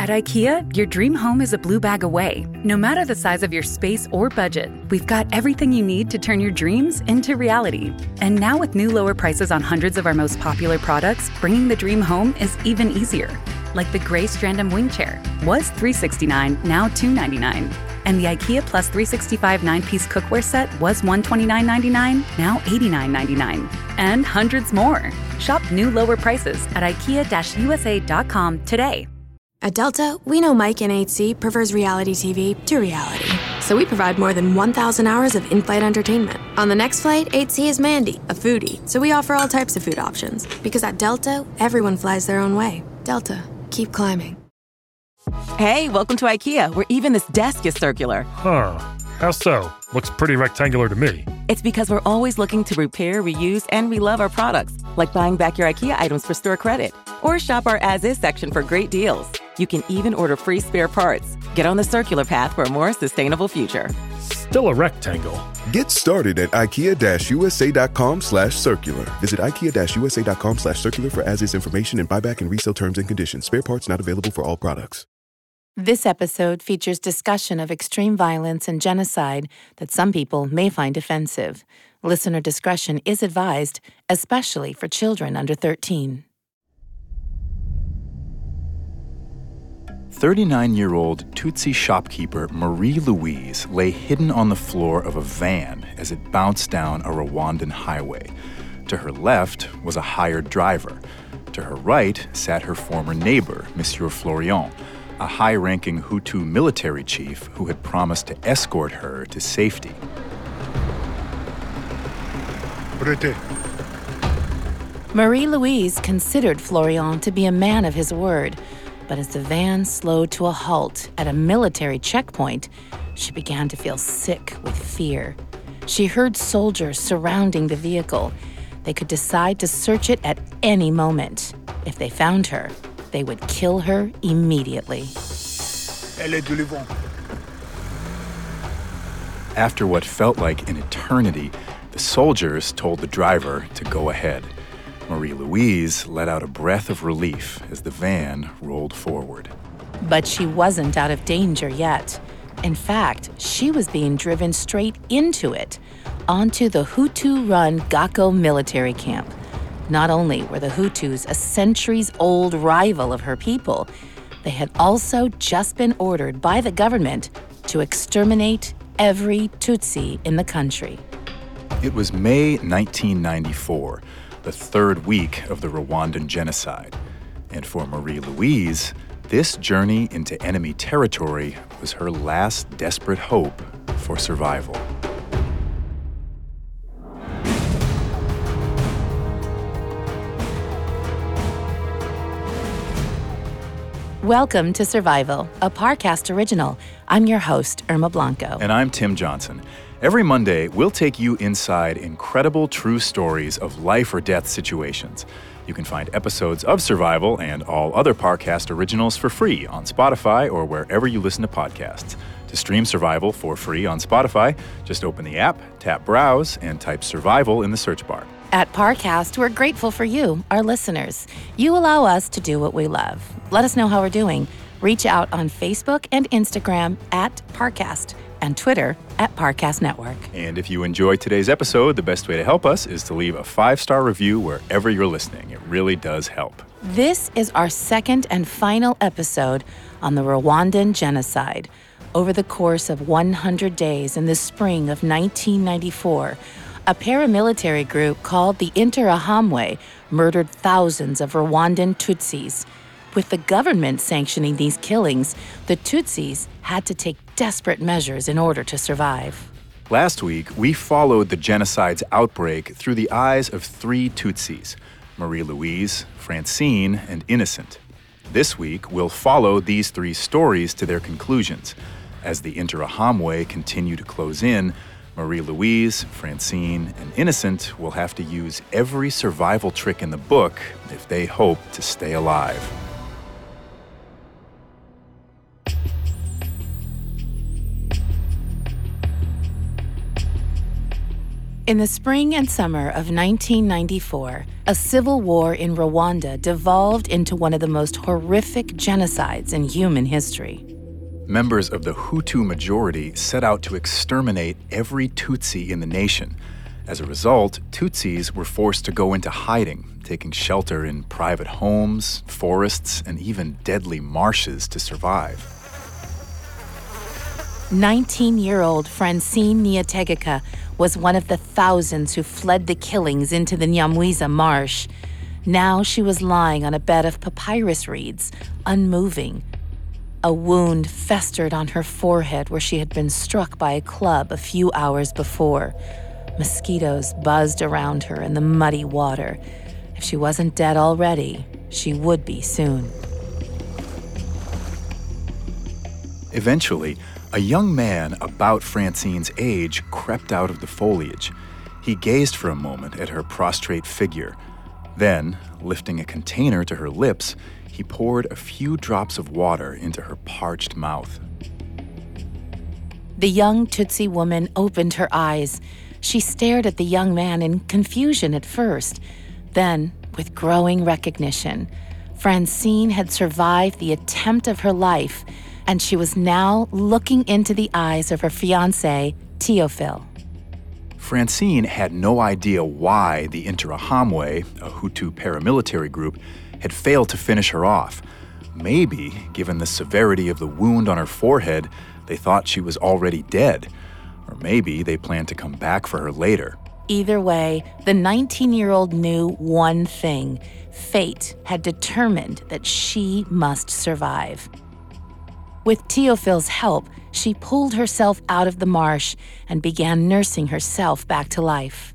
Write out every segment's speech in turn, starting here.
At IKEA, your dream home is a blue bag away. No matter the size of your space or budget, we've got everything you need to turn your dreams into reality. And now with new lower prices on hundreds of our most popular products, bringing the dream home is even easier. Like the gray Strandom wing chair was $369, now $299. And the IKEA Plus 365 9-piece cookware set was $129.99, now $89.99. And hundreds more. Shop new lower prices at IKEA-USA.com today. At Delta, we know Mike in 8C prefers reality TV to reality. So we provide more than 1,000 hours of in-flight entertainment. On the next flight, 8C is Mandy, a foodie. So we offer all types of food options. Because at Delta, everyone flies their own way. Delta, keep climbing. Hey, welcome to IKEA, where even this desk is circular. Huh. How so? Looks pretty rectangular to me. It's because we're always looking to repair, reuse, and relove our products, like buying back your IKEA items for store credit. Or shop our as-is section for great deals. You can even order free spare parts. Get on the circular path for a more sustainable future. Still a rectangle. Get started at IKEA-USA.com/circular. Visit IKEA-USA.com/circular for as-is information and buyback and resale terms and conditions. Spare parts not available for all products. This episode features discussion of extreme violence and genocide that some people may find offensive. Listener discretion is advised, especially for children under 13. 39-year-old Tutsi shopkeeper Marie Louise lay hidden on the floor of a van as it bounced down a Rwandan highway. To her left was a hired driver. To her right sat her former neighbor, Monsieur Florian, a high-ranking Hutu military chief who had promised to escort her to safety. Marie Louise considered Florian to be a man of his word, but as the van slowed to a halt at a military checkpoint, she began to feel sick with fear. She heard soldiers surrounding the vehicle. They could decide to search it at any moment. If they found her, they would kill her immediately. After what felt like an eternity, the soldiers told the driver to go ahead. Marie Louise let out a breath of relief as the van rolled forward. But she wasn't out of danger yet. In fact, she was being driven straight into it, onto the Hutu-run Gako military camp. Not only were the Hutus a centuries-old rival of her people, they had also just been ordered by the government to exterminate every Tutsi in the country. It was May 1994, the third week of the Rwandan genocide. And for Marie Louise, this journey into enemy territory was her last desperate hope for survival. Welcome to Survival, a Parcast original. I'm your host, Irma Blanco. And I'm Tim Johnson. Every Monday, we'll take you inside incredible true stories of life or death situations. You can find episodes of Survival and all other Parcast originals for free on Spotify or wherever you listen to podcasts. To stream Survival for free on Spotify, just open the app, tap Browse, and type Survival in the search bar. At Parcast, we're grateful for you, our listeners. You allow us to do what we love. Let us know how we're doing. Reach out on Facebook and Instagram at Parcast and Twitter at Parcast Network. And if you enjoyed today's episode, the best way to help us is to leave a 5-star review wherever you're listening. It really does help. This is our second and final episode on the Rwandan genocide. Over the course of 100 days in the spring of 1994, a paramilitary group called the Interahamwe murdered thousands of Rwandan Tutsis. With the government sanctioning these killings, the Tutsis had to take desperate measures in order to survive. Last week, we followed the genocide's outbreak through the eyes of 3 Tutsis, Marie Louise, Francine, and Innocent. This week, we'll follow these 3 stories to their conclusions. As the Interahamwe continue to close in, Marie Louise, Francine, and Innocent will have to use every survival trick in the book if they hope to stay alive. In the spring and summer of 1994, a civil war in Rwanda devolved into one of the most horrific genocides in human history. Members of the Hutu majority set out to exterminate every Tutsi in the nation. As a result, Tutsis were forced to go into hiding, taking shelter in private homes, forests, and even deadly marshes to survive. 19-year-old Francine Niyitegeka was one of the thousands who fled the killings into the Nyamwiza marsh. Now she was lying on a bed of papyrus reeds, unmoving. A wound festered on her forehead where she had been struck by a club a few hours before. Mosquitoes buzzed around her in the muddy water. If she wasn't dead already, she would be soon. Eventually, a young man about Francine's age crept out of the foliage. He gazed for a moment at her prostrate figure. Then, lifting a container to her lips, he poured a few drops of water into her parched mouth. The young Tutsi woman opened her eyes. She stared at the young man in confusion at first. Then, with growing recognition, Francine had survived the attempt of her life, and she was now looking into the eyes of her fiancé, Théophile. Francine had no idea why the Interahamwe, a Hutu paramilitary group, had failed to finish her off. Maybe, given the severity of the wound on her forehead, they thought she was already dead. Or maybe they planned to come back for her later. Either way, the 19-year-old knew one thing. Fate had determined that she must survive. With Théophile's help, she pulled herself out of the marsh and began nursing herself back to life.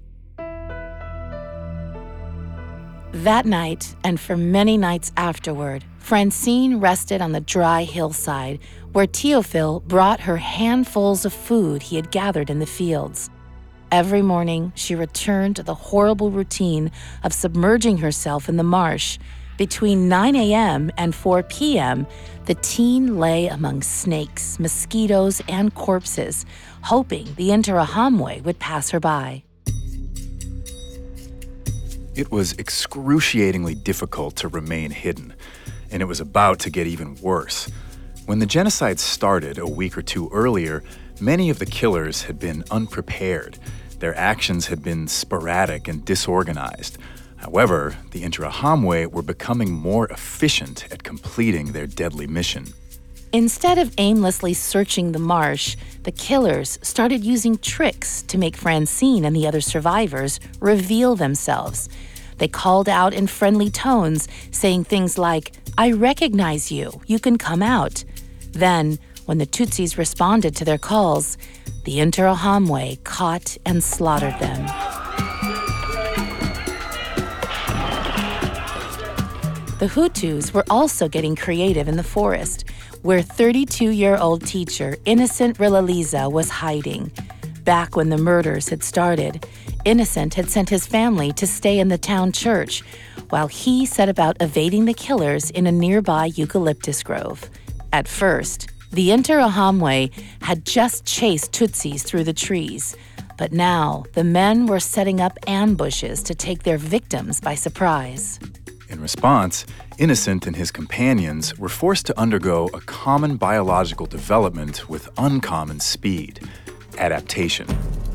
That night, and for many nights afterward, Francine rested on the dry hillside where Théophile brought her handfuls of food he had gathered in the fields. Every morning, she returned to the horrible routine of submerging herself in the marsh. Between 9 a.m. and 4 p.m., the teen lay among snakes, mosquitoes, and corpses, hoping the Interahamwe would pass her by. It was excruciatingly difficult to remain hidden, and it was about to get even worse. When the genocide started a week or two earlier, many of the killers had been unprepared. Their actions had been sporadic and disorganized. However, the Interahamwe were becoming more efficient at completing their deadly mission. Instead of aimlessly searching the marsh, the killers started using tricks to make Francine and the other survivors reveal themselves. They called out in friendly tones, saying things like, "I recognize you, you can come out." Then, when the Tutsis responded to their calls, the Interahamwe caught and slaughtered them. The Hutus were also getting creative in the forest, where 32-year-old teacher Innocent Rilaliza was hiding. Back when the murders had started, Innocent had sent his family to stay in the town church, while he set about evading the killers in a nearby eucalyptus grove. At first, the Interahamwe had just chased Tutsis through the trees, but now the men were setting up ambushes to take their victims by surprise. In response, Innocent and his companions were forced to undergo a common biological development with uncommon speed: adaptation.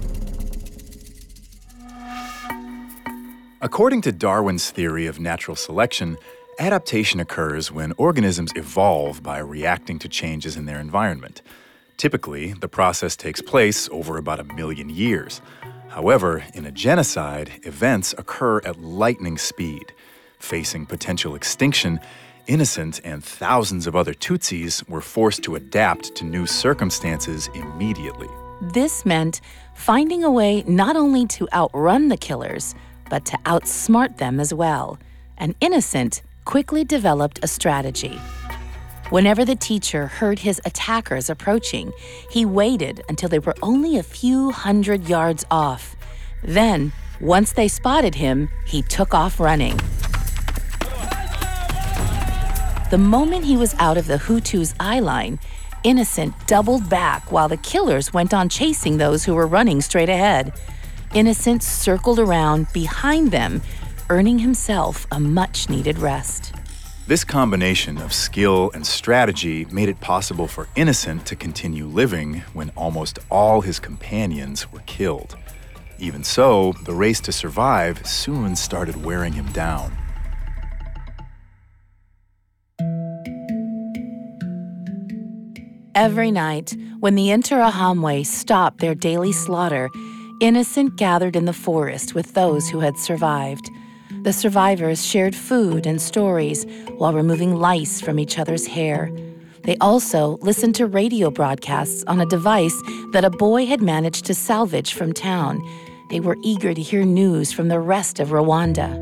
According to Darwin's theory of natural selection, adaptation occurs when organisms evolve by reacting to changes in their environment. Typically, the process takes place over about 1 million years. However, in a genocide, events occur at lightning speed. Facing potential extinction, Innocent and thousands of other Tutsis were forced to adapt to new circumstances immediately. This meant finding a way not only to outrun the killers, but to outsmart them as well. And Innocent quickly developed a strategy. Whenever the teacher heard his attackers approaching, he waited until they were only a few hundred yards off. Then, once they spotted him, he took off running. The moment he was out of the Hutus' eye line, Innocent doubled back while the killers went on chasing those who were running straight ahead. Innocent circled around behind them, earning himself a much-needed rest. This combination of skill and strategy made it possible for Innocent to continue living when almost all his companions were killed. Even so, the race to survive soon started wearing him down. Every night, when the Interahamwe stopped their daily slaughter, Innocent gathered in the forest with those who had survived. The survivors shared food and stories while removing lice from each other's hair. They also listened to radio broadcasts on a device that a boy had managed to salvage from town. They were eager to hear news from the rest of Rwanda.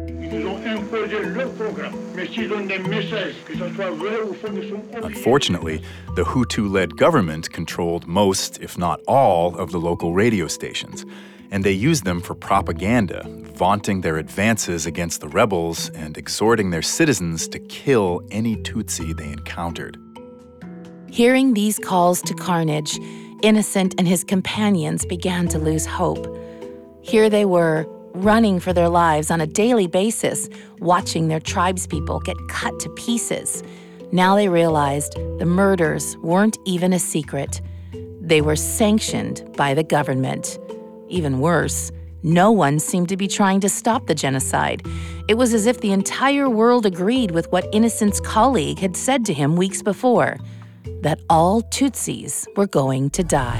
Unfortunately, the Hutu-led government controlled most, if not all, of the local radio stations, and they used them for propaganda, vaunting their advances against the rebels and exhorting their citizens to kill any Tutsi they encountered. Hearing these calls to carnage, Innocent and his companions began to lose hope. Here they were, running for their lives on a daily basis, watching their tribespeople get cut to pieces. Now they realized the murders weren't even a secret. They were sanctioned by the government. Even worse, no one seemed to be trying to stop the genocide. It was as if the entire world agreed with what Innocent's colleague had said to him weeks before, that all Tutsis were going to die.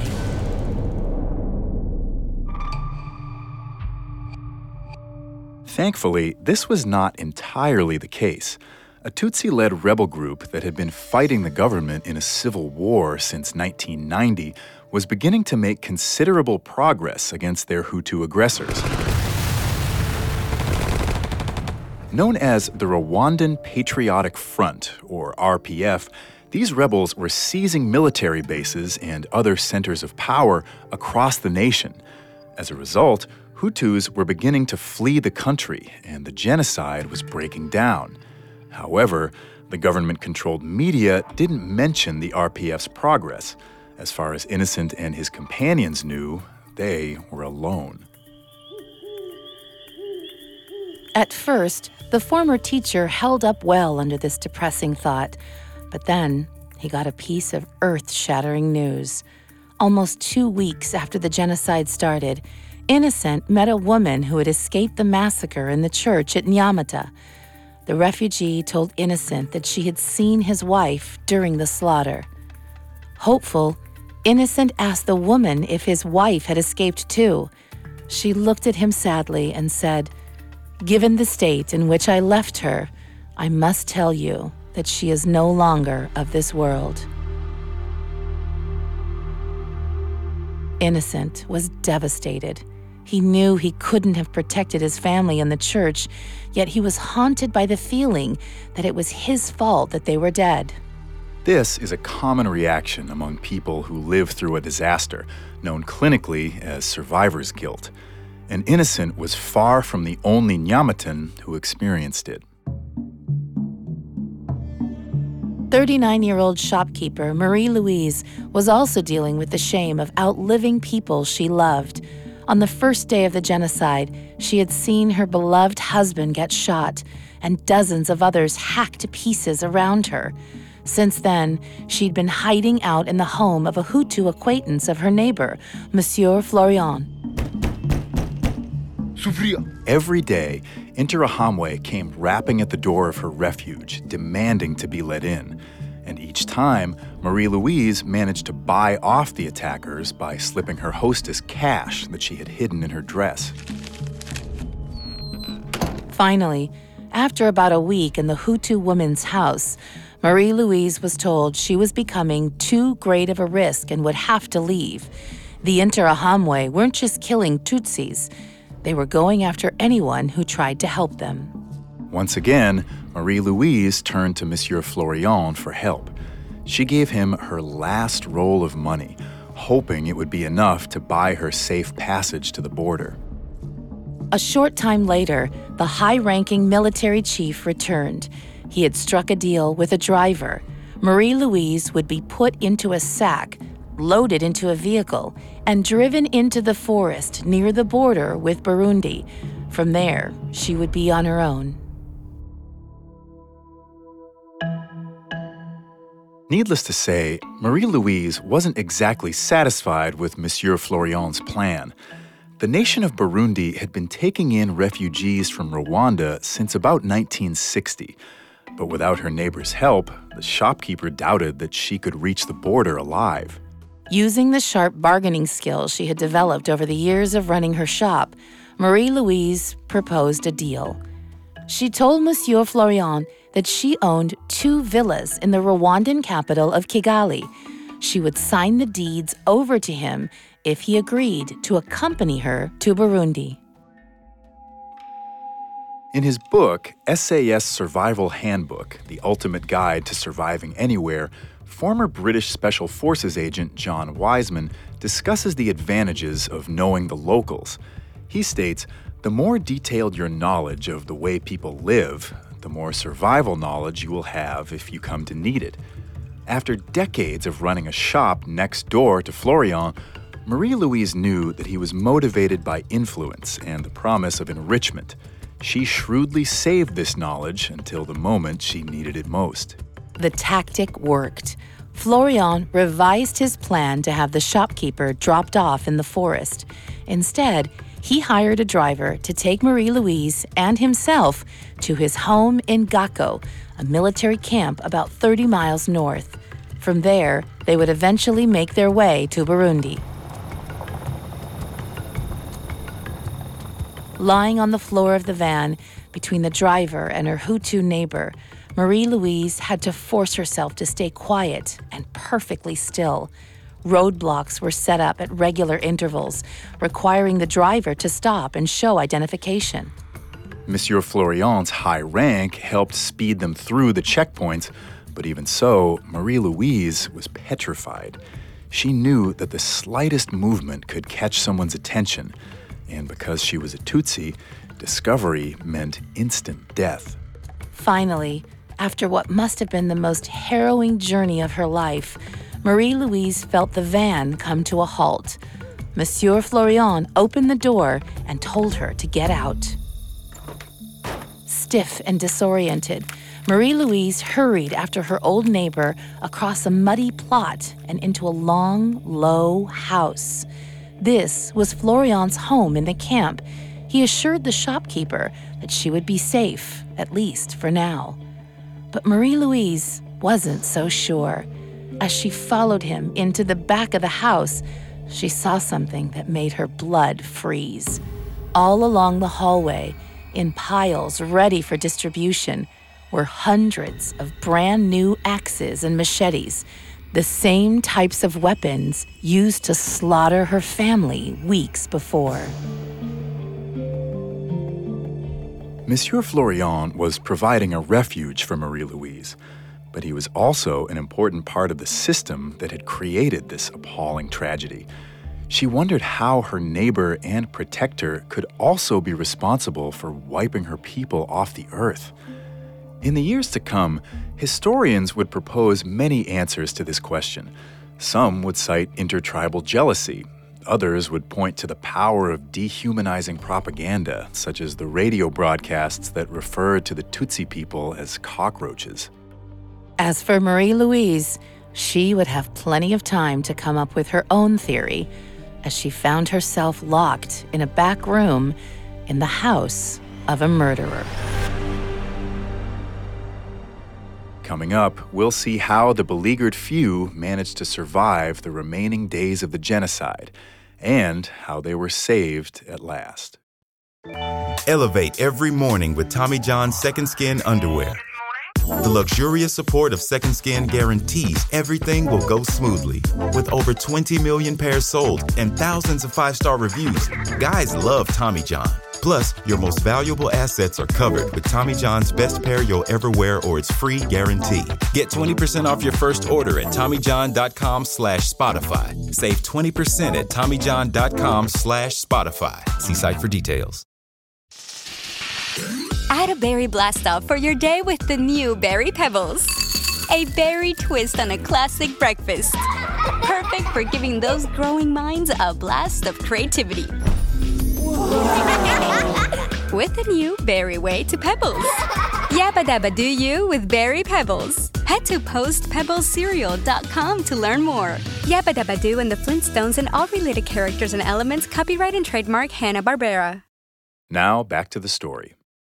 Thankfully, this was not entirely the case. A Tutsi-led rebel group that had been fighting the government in a civil war since 1990 was beginning to make considerable progress against their Hutu aggressors. Known as the Rwandan Patriotic Front, or RPF, these rebels were seizing military bases and other centers of power across the nation. As a result, Hutus were beginning to flee the country, and the genocide was breaking down. However, the government-controlled media didn't mention the RPF's progress. As far as Innocent and his companions knew, they were alone. At first, the former teacher held up well under this depressing thought, but then he got a piece of earth-shattering news. Almost 2 weeks after the genocide started, Innocent met a woman who had escaped the massacre in the church at Nyamata. The refugee told Innocent that she had seen his wife during the slaughter. Hopeful, Innocent asked the woman if his wife had escaped too. She looked at him sadly and said, "Given the state in which I left her, I must tell you that she is no longer of this world." Innocent was devastated. He knew he couldn't have protected his family and the church, yet he was haunted by the feeling that it was his fault that they were dead. This is a common reaction among people who live through a disaster, known clinically as survivor's guilt. And Innocent was far from the only Nyamatan who experienced it. 39-year-old shopkeeper Marie-Louise was also dealing with the shame of outliving people she loved. On the first day of the genocide, she had seen her beloved husband get shot and dozens of others hacked to pieces around her. Since then, she'd been hiding out in the home of a Hutu acquaintance of her neighbor, Monsieur Florian. Every day, Interahamwe came rapping at the door of her refuge, demanding to be let in. And each time, Marie-Louise managed to buy off the attackers by slipping her hostess cash that she had hidden in her dress. Finally, after about a week in the Hutu woman's house, Marie-Louise was told she was becoming too great of a risk and would have to leave. The Interahamwe weren't just killing Tutsis. They were going after anyone who tried to help them. Once again, Marie-Louise turned to Monsieur Florian for help. She gave him her last roll of money, hoping it would be enough to buy her safe passage to the border. A short time later, the high-ranking military chief returned. He had struck a deal with a driver. Marie-Louise would be put into a sack, loaded into a vehicle, and driven into the forest near the border with Burundi. From there, she would be on her own. Needless to say, Marie-Louise wasn't exactly satisfied with Monsieur Florian's plan. The nation of Burundi had been taking in refugees from Rwanda since about 1960. But without her neighbor's help, the shopkeeper doubted that she could reach the border alive. Using the sharp bargaining skills she had developed over the years of running her shop, Marie-Louise proposed a deal. She told Monsieur Florian that she owned 2 villas in the Rwandan capital of Kigali. She would sign the deeds over to him if he agreed to accompany her to Burundi. In his book, SAS Survival Handbook, The Ultimate Guide to Surviving Anywhere, former British Special Forces agent John Wiseman discusses the advantages of knowing the locals. He states, the more detailed your knowledge of the way people live, the more survival knowledge you will have if you come to need it. After decades of running a shop next door to Florian, Marie-Louise knew that he was motivated by influence and the promise of enrichment. She shrewdly saved this knowledge until the moment she needed it most. The tactic worked. Florian revised his plan to have the shopkeeper dropped off in the forest. Instead, he hired a driver to take Marie-Louise and himself to his home in Gako, a military camp about 30 miles north. From there, they would eventually make their way to Burundi. Lying on the floor of the van, between the driver and her Hutu neighbor, Marie-Louise had to force herself to stay quiet and perfectly still. Roadblocks were set up at regular intervals, requiring the driver to stop and show identification. Monsieur Florian's high rank helped speed them through the checkpoints, but even so, Marie-Louise was petrified. She knew that the slightest movement could catch someone's attention, and because she was a Tutsi, discovery meant instant death. Finally, after what must have been the most harrowing journey of her life, Marie-Louise felt the van come to a halt. Monsieur Florian opened the door and told her to get out. Stiff and disoriented, Marie-Louise hurried after her old neighbor across a muddy plot and into a long, low house. This was Florian's home in the camp. He assured the shopkeeper that she would be safe, at least for now. But Marie-Louise wasn't so sure. As she followed him into the back of the house, she saw something that made her blood freeze. All along the hallway, in piles ready for distribution, were hundreds of brand new axes and machetes, the same types of weapons used to slaughter her family weeks before. Monsieur Florian was providing a refuge for Marie-Louise, but he was also an important part of the system that had created this appalling tragedy. She wondered how her neighbor and protector could also be responsible for wiping her people off the earth. In the years to come, historians would propose many answers to this question. Some would cite intertribal jealousy. Others would point to the power of dehumanizing propaganda, such as the radio broadcasts that referred to the Tutsi people as cockroaches. As for Marie-Louise, she would have plenty of time to come up with her own theory, as she found herself locked in a back room in the house of a murderer. Coming up, we'll see how the beleaguered few managed to survive the remaining days of the genocide, and how they were saved at last. Elevate every morning with Tommy John's Second Skin underwear. The luxurious support of Second Skin guarantees everything will go smoothly. With over 20 million pairs sold and thousands of 5-star reviews, guys love Tommy John. Plus, your most valuable assets are covered with Tommy John's best pair you'll ever wear or its free guarantee. Get 20% off your first order at TommyJohn.com/Spotify. Save 20% at TommyJohn.com/Spotify. See site for details. Add a berry blast off for your day with the new Berry Pebbles. A berry twist on a classic breakfast. Perfect for giving those growing minds a blast of creativity. With the new Berry Way to Pebbles. Yabba dabba do you with Berry Pebbles. Head to postpebblescereal.com to learn more. Yabba dabba do and the Flintstones and all related characters and elements copyright and trademark Hanna-Barbera. Now back to the story.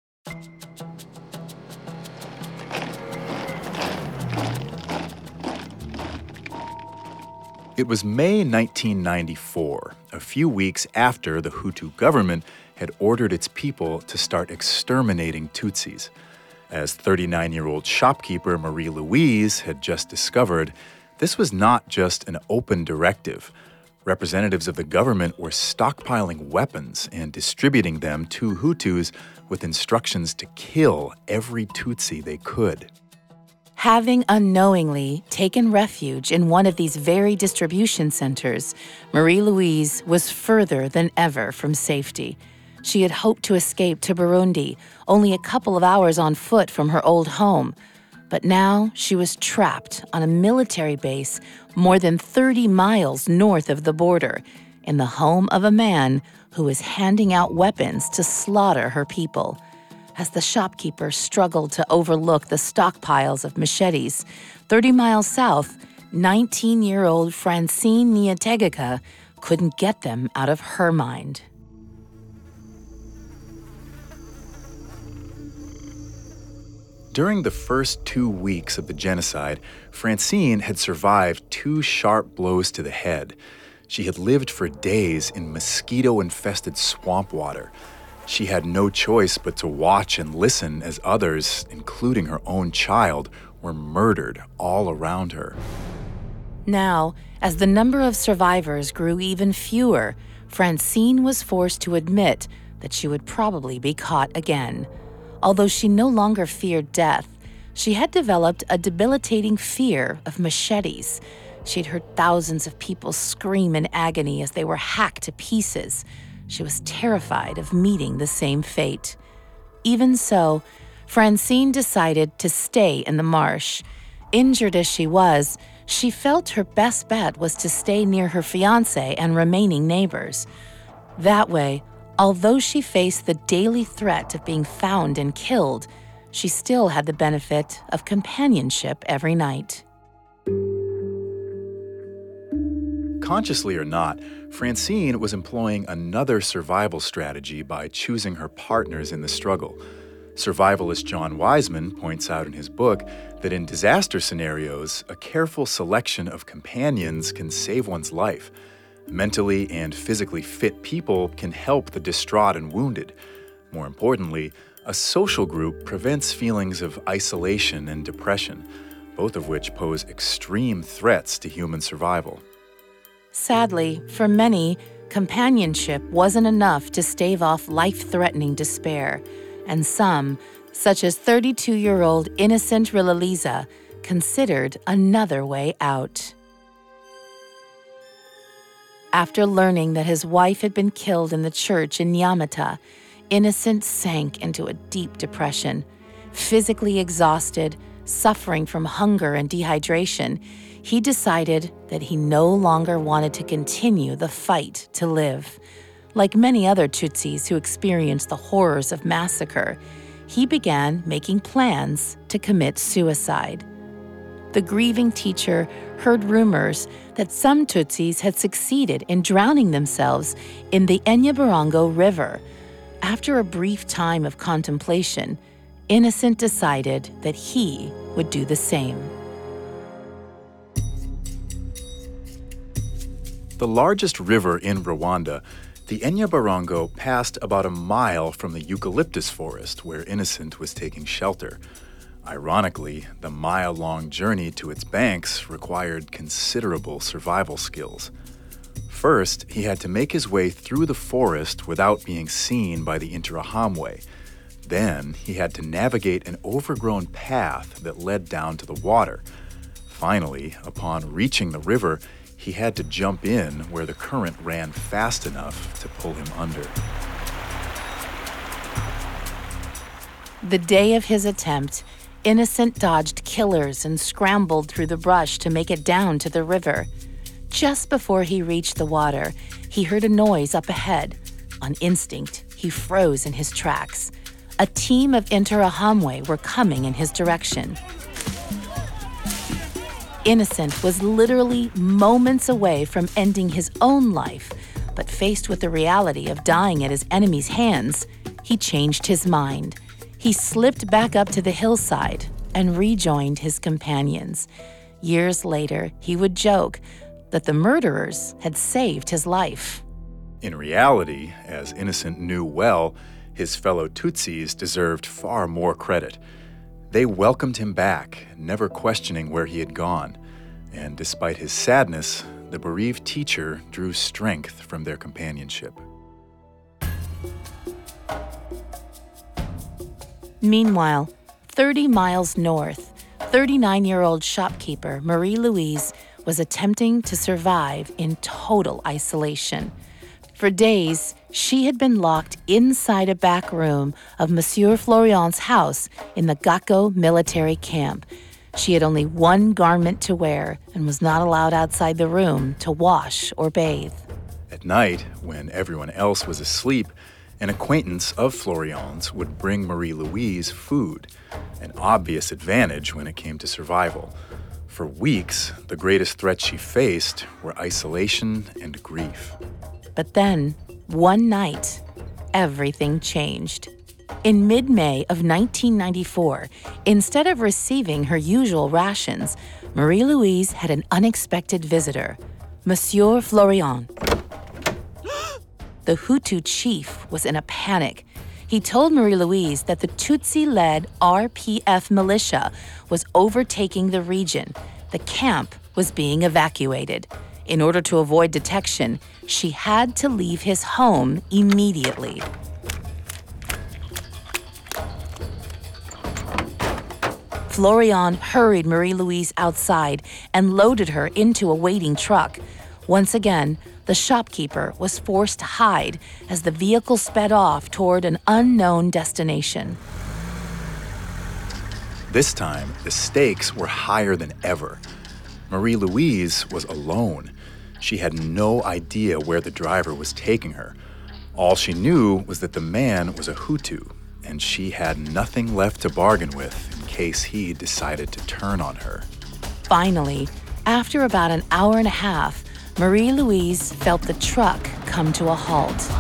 It was May 1994, a few weeks after the Hutu government had ordered its people to start exterminating Tutsis. As 39-year-old shopkeeper Marie-Louise had just discovered, this was not just an open directive. Representatives of the government were stockpiling weapons and distributing them to Hutus with instructions to kill every Tutsi they could. Having unknowingly taken refuge in one of these very distribution centers, Marie-Louise was further than ever from safety. She had hoped to escape to Burundi, only a couple of hours on foot from her old home. But now she was trapped on a military base more than 30 miles north of the border, in the home of a man who was handing out weapons to slaughter her people. As the shopkeeper struggled to overlook the stockpiles of machetes, 30 miles south, 19-year-old Francine Niyitegeka couldn't get them out of her mind. During the first 2 weeks of the genocide, Francine had survived 2 sharp blows to the head. She had lived for days in mosquito-infested swamp water. She had no choice but to watch and listen as others, including her own child, were murdered all around her. Now, as the number of survivors grew even fewer, Francine was forced to admit that she would probably be caught again. Although she no longer feared death, she had developed a debilitating fear of machetes. She'd heard thousands of people scream in agony as they were hacked to pieces. She was terrified of meeting the same fate. Even so, Francine decided to stay in the marsh. Injured as she was, she felt her best bet was to stay near her fiancé and remaining neighbors. That way, although she faced the daily threat of being found and killed, she still had the benefit of companionship every night. Consciously or not, Francine was employing another survival strategy by choosing her partners in the struggle. Survivalist John Wiseman points out in his book that in disaster scenarios, a careful selection of companions can save one's life. Mentally and physically fit people can help the distraught and wounded. More importantly, a social group prevents feelings of isolation and depression, both of which pose extreme threats to human survival. Sadly, for many, companionship wasn't enough to stave off life-threatening despair, and some, such as 32-year-old Innocent Rilaliza, considered another way out. After learning that his wife had been killed in the church in Nyamata, Innocent sank into a deep depression. Physically exhausted, suffering from hunger and dehydration, he decided that he no longer wanted to continue the fight to live. Like many other Tutsis who experienced the horrors of massacre, he began making plans to commit suicide. The grieving teacher heard rumors that some Tutsis had succeeded in drowning themselves in the Enyabarongo River. After a brief time of contemplation, Innocent decided that he would do the same. The largest river in Rwanda, the Enyabarongo passed about a mile from the eucalyptus forest where Innocent was taking shelter. Ironically, the mile-long journey to its banks required considerable survival skills. First, he had to make his way through the forest without being seen by the Interahamwe. Then, he had to navigate an overgrown path that led down to the water. Finally, upon reaching the river, he had to jump in where the current ran fast enough to pull him under. The day of his attempt, Innocent dodged killers and scrambled through the brush to make it down to the river. Just before he reached the water, he heard a noise up ahead. On instinct, he froze in his tracks. A team of Interahamwe were coming in his direction. Innocent was literally moments away from ending his own life, but faced with the reality of dying at his enemy's hands, he changed his mind. He slipped back up to the hillside and rejoined his companions. Years later, he would joke that the murderers had saved his life. In reality, as Innocent knew well, his fellow Tutsis deserved far more credit. They welcomed him back, never questioning where he had gone. And despite his sadness, the bereaved teacher drew strength from their companionship. Meanwhile, 30 miles north, 39-year-old shopkeeper Marie-Louise was attempting to survive in total isolation. For days, she had been locked inside a back room of Monsieur Florian's house in the Gako military camp. She had only one garment to wear and was not allowed outside the room to wash or bathe. At night, when everyone else was asleep, an acquaintance of Florian's would bring Marie-Louise food, an obvious advantage when it came to survival. For weeks, the greatest threats she faced were isolation and grief. But then, one night, everything changed. In mid-May of 1994, instead of receiving her usual rations, Marie-Louise had an unexpected visitor, Monsieur Florian. The Hutu chief was in a panic. He told Marie-Louise that the Tutsi-led RPF militia was overtaking the region. The camp was being evacuated. In order to avoid detection, she had to leave his home immediately. Florian hurried Marie-Louise outside and loaded her into a waiting truck. Once again, the shopkeeper was forced to hide as the vehicle sped off toward an unknown destination. This time, the stakes were higher than ever. Marie-Louise was alone. She had no idea where the driver was taking her. All she knew was that the man was a Hutu, and she had nothing left to bargain with in case he decided to turn on her. Finally, after about an hour and a half, Marie-Louise felt the truck come to a halt.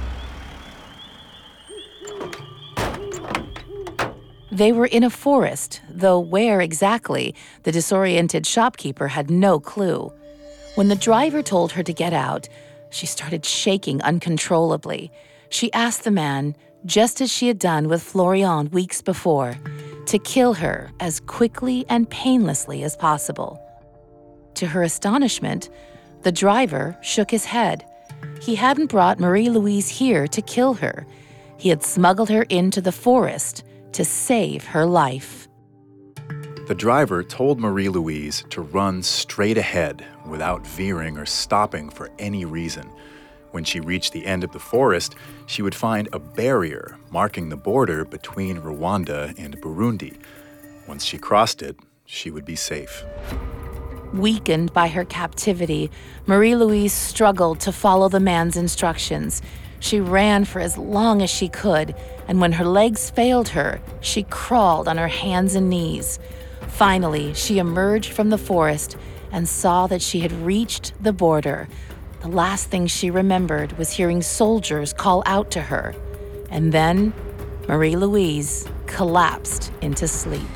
They were in a forest, though where exactly, the disoriented shopkeeper had no clue. When the driver told her to get out, she started shaking uncontrollably. She asked the man, just as she had done with Florian weeks before, to kill her as quickly and painlessly as possible. To her astonishment, the driver shook his head. He hadn't brought Marie-Louise here to kill her. He had smuggled her into the forest to save her life. The driver told Marie-Louise to run straight ahead without veering or stopping for any reason. When she reached the end of the forest, she would find a barrier marking the border between Rwanda and Burundi. Once she crossed it, she would be safe. Weakened by her captivity, Marie-Louise struggled to follow the man's instructions. She ran for as long as she could, and when her legs failed her, she crawled on her hands and knees. Finally, she emerged from the forest and saw that she had reached the border. The last thing she remembered was hearing soldiers call out to her. And then, Marie-Louise collapsed into sleep.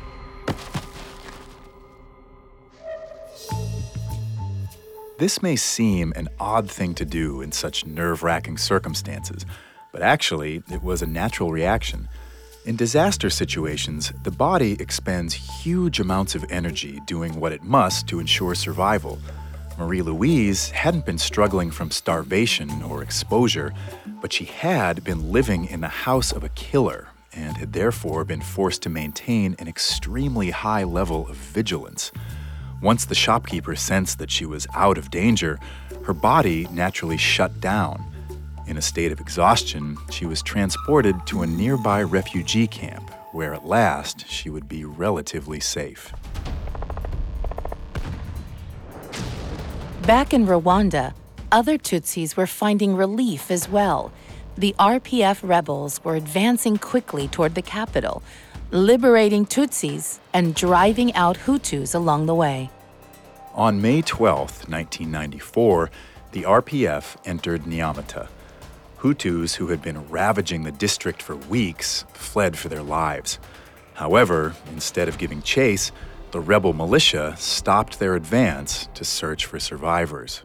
This may seem an odd thing to do in such nerve-wracking circumstances, but actually, it was a natural reaction. In disaster situations, the body expends huge amounts of energy doing what it must to ensure survival. Marie-Louise hadn't been struggling from starvation or exposure, but she had been living in the house of a killer and had therefore been forced to maintain an extremely high level of vigilance. Once the shopkeeper sensed that she was out of danger, her body naturally shut down. In a state of exhaustion, she was transported to a nearby refugee camp, where at last she would be relatively safe. Back in Rwanda, other Tutsis were finding relief as well. The RPF rebels were advancing quickly toward the capital, liberating Tutsis and driving out Hutus along the way. On May 12, 1994, the RPF entered Nyamata. Hutus who had been ravaging the district for weeks fled for their lives. However, instead of giving chase, the rebel militia stopped their advance to search for survivors.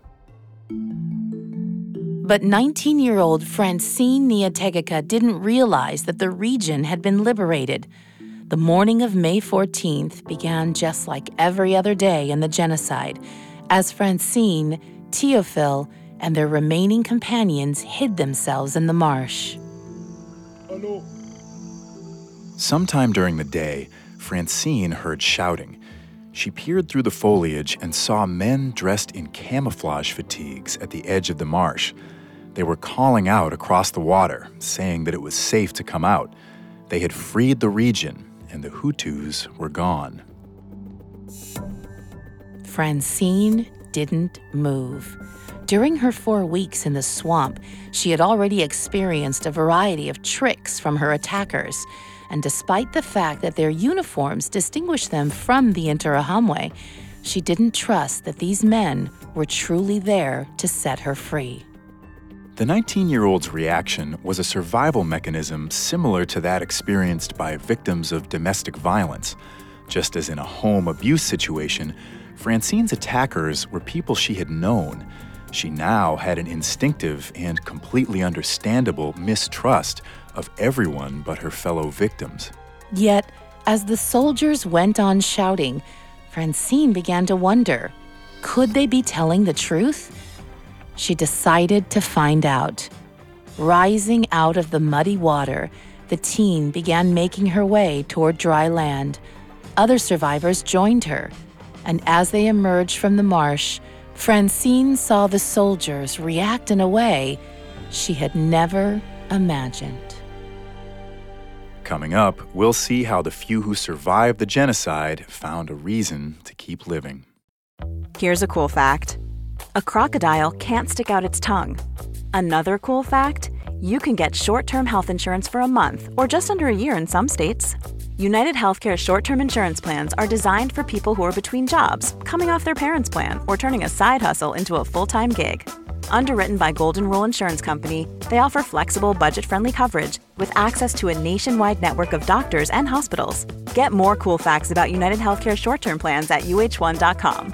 But 19-year-old Francine Nyategeka didn't realize that the region had been liberated. The morning of May 14th began just like every other day in the genocide, as Francine, Théophile, and their remaining companions hid themselves in the marsh. Sometime during the day, Francine heard shouting. She peered through the foliage and saw men dressed in camouflage fatigues at the edge of the marsh. They were calling out across the water, saying that it was safe to come out. They had freed the region, and the Hutus were gone. Francine didn't move. During her 4 weeks in the swamp, she had already experienced a variety of tricks from her attackers. And despite the fact that their uniforms distinguished them from the Interahamwe, she didn't trust that these men were truly there to set her free. The 19-year-old's reaction was a survival mechanism similar to that experienced by victims of domestic violence. Just as in a home abuse situation, Francine's attackers were people she had known. She now had an instinctive and completely understandable mistrust of everyone but her fellow victims. Yet, as the soldiers went on shouting, Francine began to wonder, could they be telling the truth? She decided to find out. Rising out of the muddy water, the teen began making her way toward dry land. Other survivors joined her, and as they emerged from the marsh, Francine saw the soldiers react in a way she had never imagined. Coming up, we'll see how the few who survived the genocide found a reason to keep living. Here's a cool fact. A crocodile can't stick out its tongue. Another cool fact, you can get short-term health insurance for a month or just under a year in some states. United Healthcare short-term insurance plans are designed for people who are between jobs, coming off their parents' plan, or turning a side hustle into a full-time gig. Underwritten by Golden Rule Insurance Company, they offer flexible, budget-friendly coverage with access to a nationwide network of doctors and hospitals. Get more cool facts about United Healthcare short-term plans at uh1.com.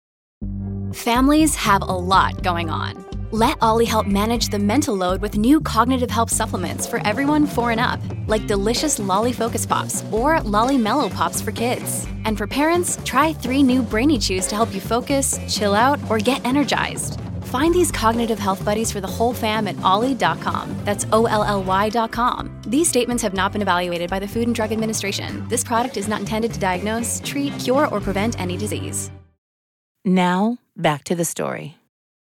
Families have a lot going on. Let Ollie help manage the mental load with new cognitive help supplements for everyone 4 and up, like delicious Lolly Focus Pops or Lolly Mellow Pops for kids. And for parents, try 3 new Brainy Chews to help you focus, chill out, or get energized. Find these cognitive health buddies for the whole fam at ollie.com. That's OLLY.com. These statements have not been evaluated by the Food and Drug Administration. This product is not intended to diagnose, treat, cure, or prevent any disease. Now, back to the story.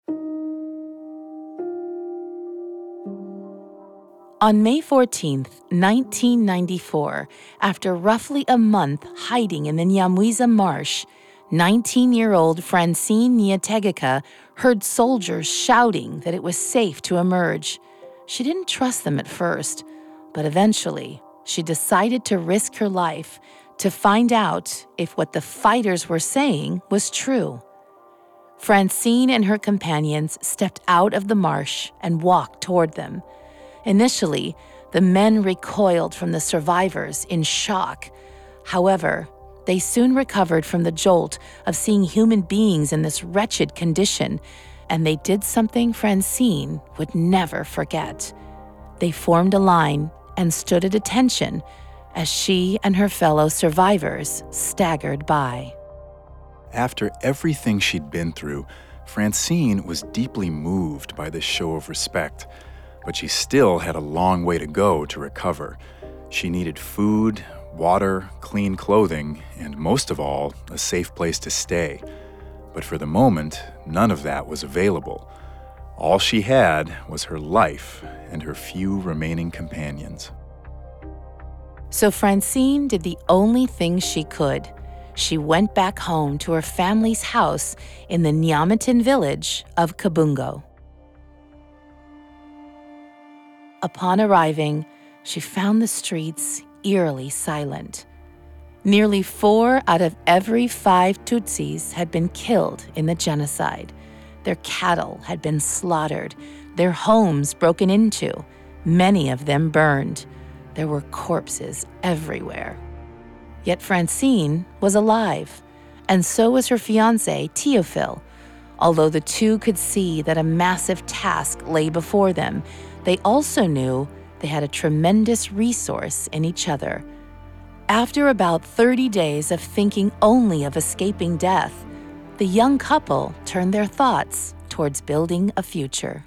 On May 14th, 1994, after roughly a month hiding in the Nyamwiza marsh, 19-year-old Francine Nyategeka heard soldiers shouting that it was safe to emerge. She didn't trust them at first, but eventually she decided to risk her life to find out if what the fighters were saying was true. Francine and her companions stepped out of the marsh and walked toward them. Initially, the men recoiled from the survivors in shock. However, they soon recovered from the jolt of seeing human beings in this wretched condition, and they did something Francine would never forget. They formed a line and stood at attention as she and her fellow survivors staggered by. After everything she'd been through, Francine was deeply moved by this show of respect, but she still had a long way to go to recover. She needed food, water, clean clothing, and most of all, a safe place to stay. But for the moment, none of that was available. All she had was her life and her few remaining companions. So Francine did the only thing she could. she went back home to her family's house in the Nyamatan village of Kabungo. Upon arriving, she found the streets eerily silent. Nearly 4 out of every 5 Tutsis had been killed in the genocide. Their cattle had been slaughtered, their homes broken into, many of them burned. There were corpses everywhere. Yet Francine was alive, and so was her fiancé, Théophile. Although the two could see that a massive task lay before them, they also knew they had a tremendous resource in each other. After about 30 days of thinking only of escaping death, the young couple turned their thoughts towards building a future.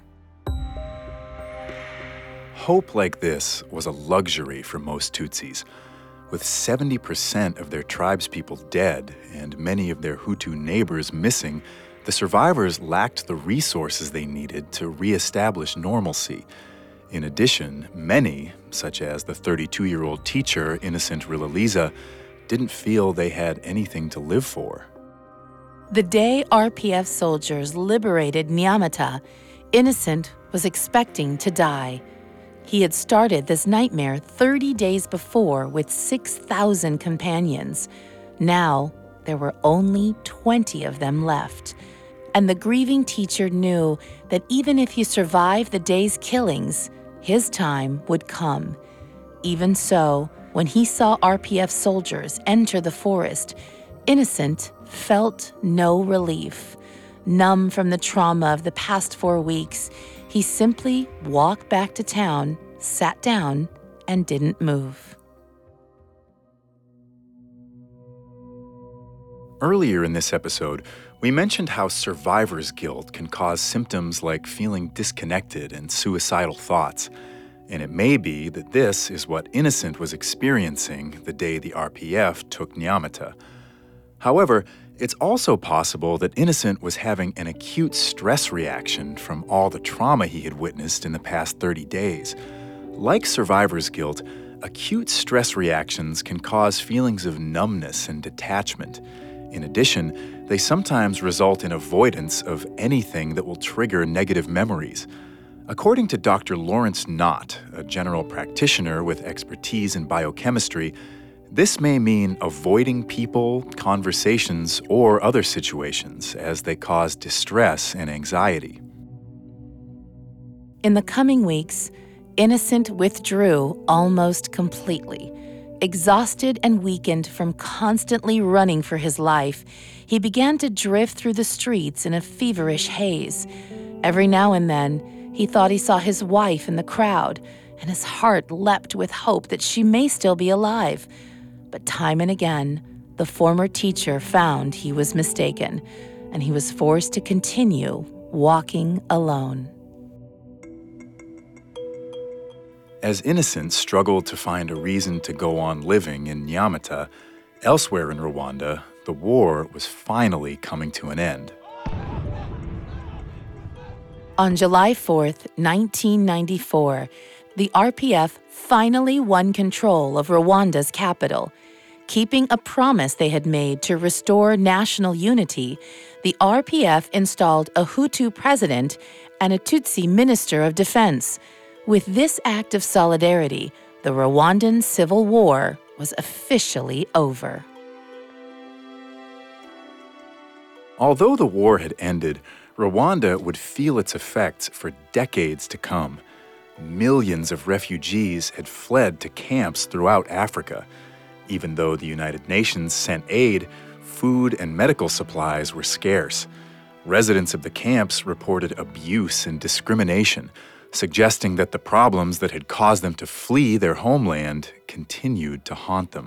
Hope like this was a luxury for most Tutsis. With 70% of their tribespeople dead and many of their Hutu neighbors missing, the survivors lacked the resources they needed to reestablish normalcy. In addition, many, such as the 32-year-old teacher Innocent Rilaliza, didn't feel they had anything to live for. The day RPF soldiers liberated Nyamata, Innocent was expecting to die. He had started this nightmare 30 days before with 6,000 companions. Now, there were only 20 of them left. And the grieving teacher knew that even if he survived the day's killings, his time would come. Even so, when he saw RPF soldiers enter the forest, Innocent felt no relief. Numb from the trauma of the past 4 weeks, he simply walked back to town, sat down, and didn't move. Earlier in this episode, we mentioned how survivor's guilt can cause symptoms like feeling disconnected and suicidal thoughts. And it may be that this is what Innocent was experiencing the day the RPF took Nyamata. However, it's also possible that Innocent was having an acute stress reaction from all the trauma he had witnessed in the past 30 days. Like survivor's guilt, acute stress reactions can cause feelings of numbness and detachment. In addition, they sometimes result in avoidance of anything that will trigger negative memories. According to Dr. Lawrence Knott, a general practitioner with expertise in biochemistry, this may mean avoiding people, conversations, or other situations as they cause distress and anxiety. In the coming weeks, Innocent withdrew almost completely. Exhausted and weakened from constantly running for his life, he began to drift through the streets in a feverish haze. Every now and then, he thought he saw his wife in the crowd, and his heart leapt with hope that she may still be alive. But time and again, the former teacher found he was mistaken, and he was forced to continue walking alone. As Innocent struggled to find a reason to go on living in Nyamata, elsewhere in Rwanda, the war was finally coming to an end. On July 4th, 1994, the RPF finally won control of Rwanda's capital. Keeping a promise they had made to restore national unity, the RPF installed a Hutu president and a Tutsi minister of defense. With this act of solidarity, the Rwandan Civil War was officially over. Although the war had ended, Rwanda would feel its effects for decades to come. Millions of refugees had fled to camps throughout Africa. Even though the United Nations sent aid, food and medical supplies were scarce. Residents of the camps reported abuse and discrimination, suggesting that the problems that had caused them to flee their homeland continued to haunt them.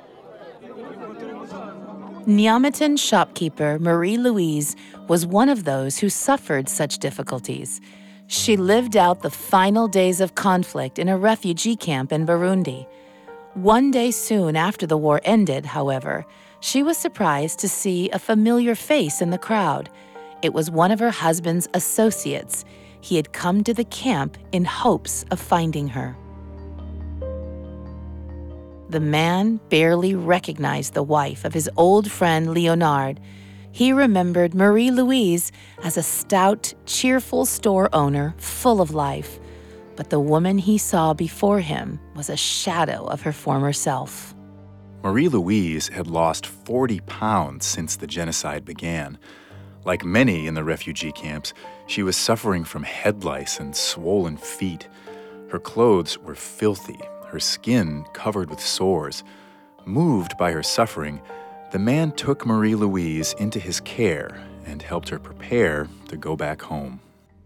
Nyamatan shopkeeper Marie-Louise was one of those who suffered such difficulties. She lived out the final days of conflict in a refugee camp in Burundi. One day soon after the war ended, however, she was surprised to see a familiar face in the crowd. It was one of her husband's associates. He had come to the camp in hopes of finding her. The man barely recognized the wife of his old friend Leonard. He remembered Marie-Louise as a stout, cheerful store owner full of life. But the woman he saw before him was a shadow of her former self. Marie-Louise had lost 40 pounds since the genocide began. Like many in the refugee camps, she was suffering from head lice and swollen feet. Her clothes were filthy, her skin covered with sores. Moved by her suffering, the man took Marie-Louise into his care and helped her prepare to go back home.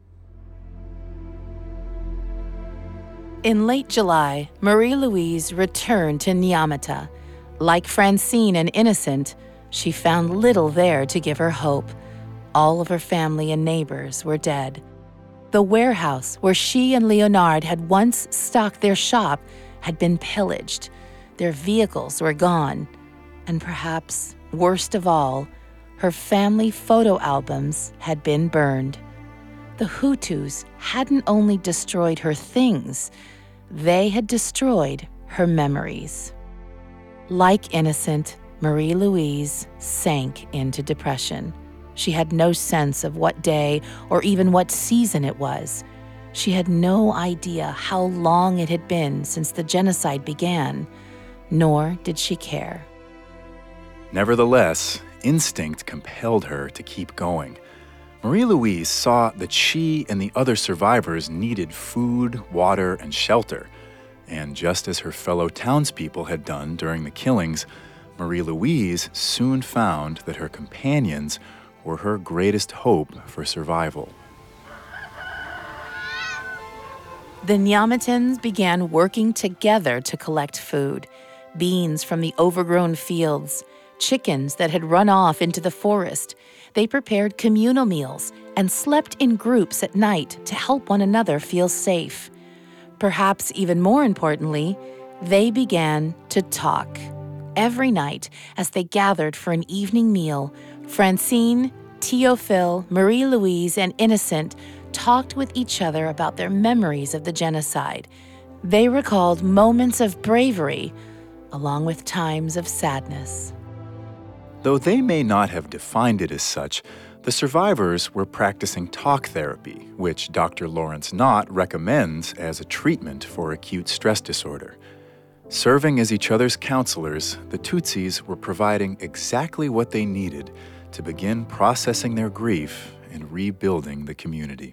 In late July, Marie-Louise returned to Nyamata. Like Francine and Innocent, she found little there to give her hope. All of her family and neighbors were dead. The warehouse where she and Leonard had once stocked their shop had been pillaged. Their vehicles were gone. And perhaps, worst of all, her family photo albums had been burned. The Hutus hadn't only destroyed her things, they had destroyed her memories. Like Innocent, Marie-Louise sank into depression. She had no sense of what day or even what season it was. She had no idea how long it had been since the genocide began, nor did she care. Nevertheless, instinct compelled her to keep going. Marie-Louise saw that she and the other survivors needed food, water, and shelter. And just as her fellow townspeople had done during the killings, Marie-Louise soon found that her companions were her greatest hope for survival. The Nyamatans began working together to collect food: beans from the overgrown fields, chickens that had run off into the forest. They prepared communal meals and slept in groups at night to help one another feel safe. Perhaps even more importantly, they began to talk. Every night, as they gathered for an evening meal, Francine, Théophile, Marie-Louise, and Innocent talked with each other about their memories of the genocide. They recalled moments of bravery, along with times of sadness. Though they may not have defined it as such, the survivors were practicing talk therapy, which Dr. Lawrence Knott recommends as a treatment for acute stress disorder. Serving as each other's counselors, the Tutsis were providing exactly what they needed to begin processing their grief and rebuilding the community.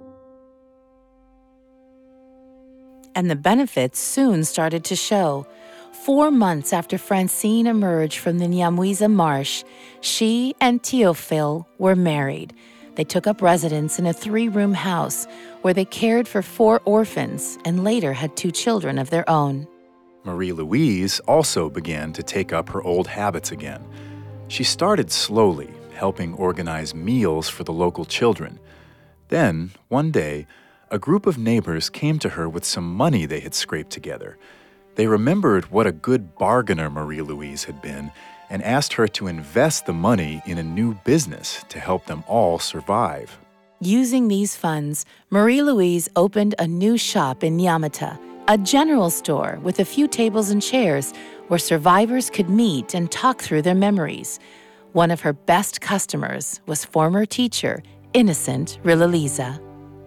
And the benefits soon started to show. 4 months after Francine emerged from the Nyamwiza marsh, she and Théophile were married. They took up residence in a 3-room house where they cared for 4 orphans and later had 2 children of their own. Marie-Louise also began to take up her old habits again. She started slowly, helping organize meals for the local children. Then, one day, a group of neighbors came to her with some money they had scraped together. They remembered what a good bargainer Marie-Louise had been and asked her to invest the money in a new business to help them all survive. Using these funds, Marie-Louise opened a new shop in Nyamata, a general store with a few tables and chairs where survivors could meet and talk through their memories. One of her best customers was former teacher Innocent Rilaliza.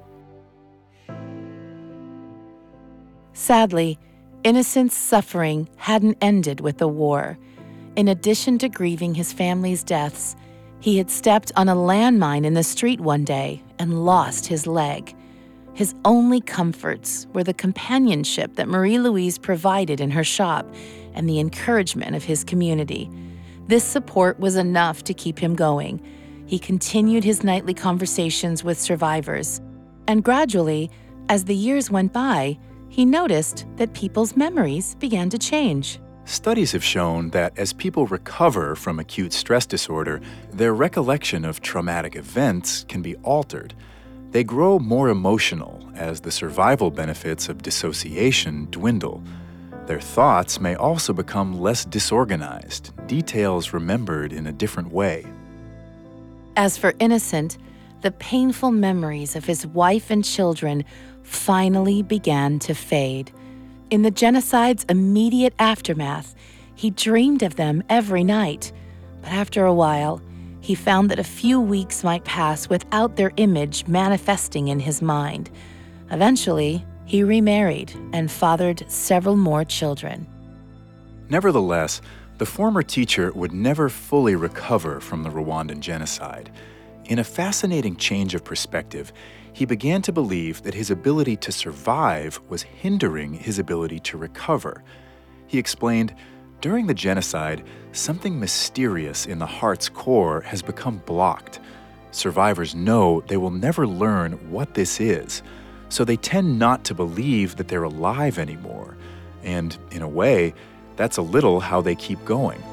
Sadly, Innocent's suffering hadn't ended with the war. In addition to grieving his family's deaths, he had stepped on a landmine in the street one day and lost his leg. His only comforts were the companionship that Marie-Louise provided in her shop and the encouragement of his community. This support was enough to keep him going. He continued his nightly conversations with survivors. And gradually, as the years went by, he noticed that people's memories began to change. Studies have shown that as people recover from acute stress disorder, their recollection of traumatic events can be altered. They grow more emotional as the survival benefits of dissociation dwindle. Their thoughts may also become less disorganized, details remembered in a different way. As for Innocent, the painful memories of his wife and children finally began to fade. In the genocide's immediate aftermath, he dreamed of them every night. But after a while, he found that a few weeks might pass without their image manifesting in his mind. Eventually, he remarried and fathered several more children. Nevertheless, the former teacher would never fully recover from the Rwandan genocide. In a fascinating change of perspective, he began to believe that his ability to survive was hindering his ability to recover. He explained, "During the genocide, something mysterious in the heart's core has become blocked. Survivors know they will never learn what this is, so they tend not to believe that they're alive anymore. And in a way, that's a little how they keep going."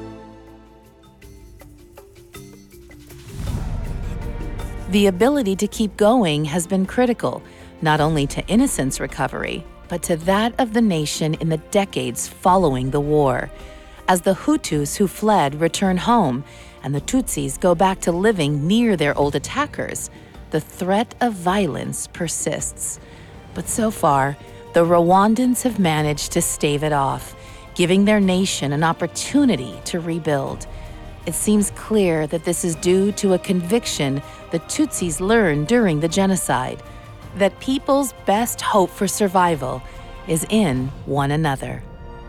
The ability to keep going has been critical, not only to Innocent's recovery, but to that of the nation in the decades following the war. As the Hutus who fled return home and the Tutsis go back to living near their old attackers, the threat of violence persists. But so far, the Rwandans have managed to stave it off, giving their nation an opportunity to rebuild. It seems clear that this is due to a conviction the Tutsis learned during the genocide, that people's best hope for survival is in one another.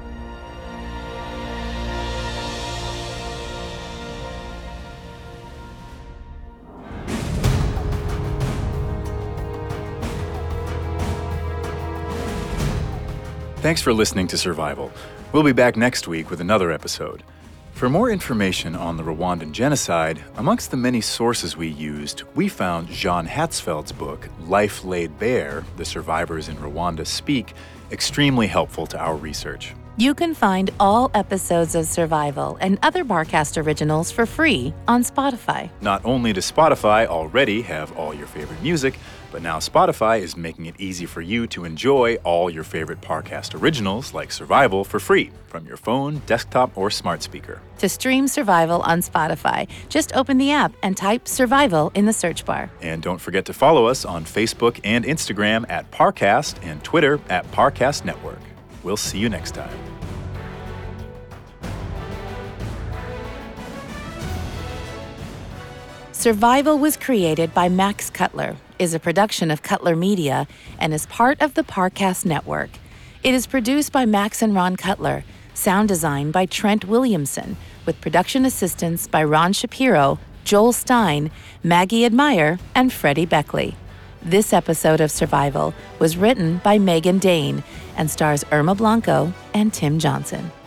Thanks for listening to Survival. We'll be back next week with another episode. For more information on the Rwandan genocide, amongst the many sources we used, we found Jean Hatzfeld's book, Life Laid Bare, The Survivors in Rwanda Speak, extremely helpful to our research. You can find all episodes of Survival and other Parcast originals for free on Spotify. Not only does Spotify already have all your favorite music, but now Spotify is making it easy for you to enjoy all your favorite Parcast originals like Survival for free from your phone, desktop, or smart speaker. To stream Survival on Spotify, just open the app and type Survival in the search bar. And don't forget to follow us on Facebook and Instagram at Parcast and Twitter at Parcast Network. We'll see you next time. Survival was created by Max Cutler, is a production of Cutler Media, and is part of the Parcast Network. It is produced by Max and Ron Cutler, sound design by Trent Williamson, with production assistance by Ron Shapiro, Joel Stein, Maggie Admire, and Freddie Beckley. This episode of Survival was written by Megan Dane and stars Irma Blanco and Tim Johnson.